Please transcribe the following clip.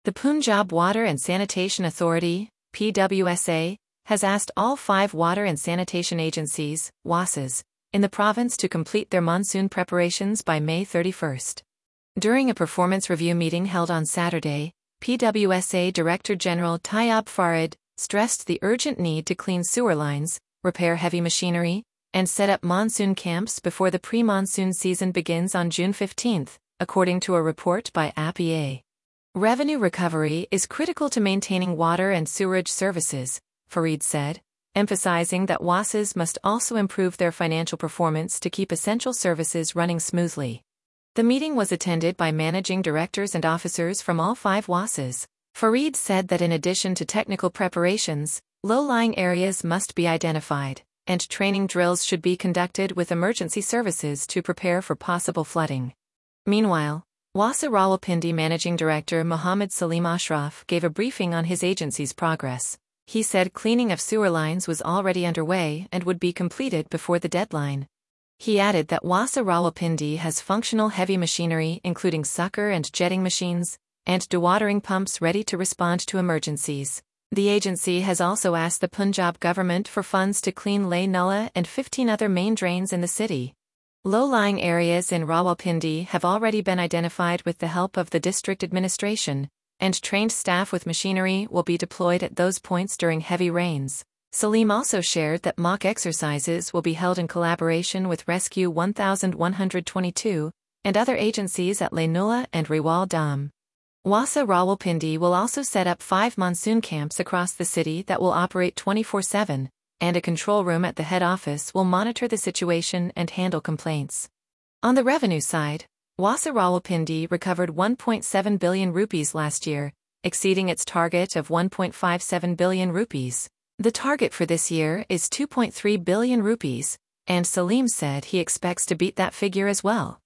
The Punjab Water and Sanitation Authority, PWSA, has asked all 5 water and sanitation agencies, WASAs, in the province to complete their monsoon preparations by May 31st. During a performance review meeting held on Saturday, PWSA Director General Tayyab Farid stressed the urgent need to clean sewer lines, repair heavy machinery, and set up monsoon camps before the pre-monsoon season begins on June 15, according to a report by APA. Revenue recovery is critical to maintaining water and sewerage services, Farid said, emphasizing that WASAs must also improve their financial performance to keep essential services running smoothly. The meeting was attended by managing directors and officers from all 5 WASAs. Farid said that in addition to technical preparations, low-lying areas must be identified, and training drills should be conducted with emergency services to prepare for possible flooding. Meanwhile, WASA Rawalpindi Managing Director Mohammed Salim Ashraf gave a briefing on his agency's progress. He said cleaning of sewer lines was already underway and would be completed before the deadline. He added that WASA Rawalpindi has functional heavy machinery including sucker and jetting machines, and dewatering pumps ready to respond to emergencies. The agency has also asked the Punjab government for funds to clean Leh Nulla and 15 other main drains in the city. Low-lying areas in Rawalpindi have already been identified with the help of the district administration, and trained staff with machinery will be deployed at those points during heavy rains. Salim also shared that mock exercises will be held in collaboration with Rescue 1122 and other agencies at Leh Nulla and Rewal Dam. WASA Rawalpindi will also set up 5 monsoon camps across the city that will operate 24/7, and a control room at the head office will monitor the situation and handle complaints. On the revenue side, WASA Rawalpindi recovered 1.7 billion rupees last year, exceeding its target of 1.57 billion rupees. The target for this year is 2.3 billion rupees, and Salim said he expects to beat that figure as well.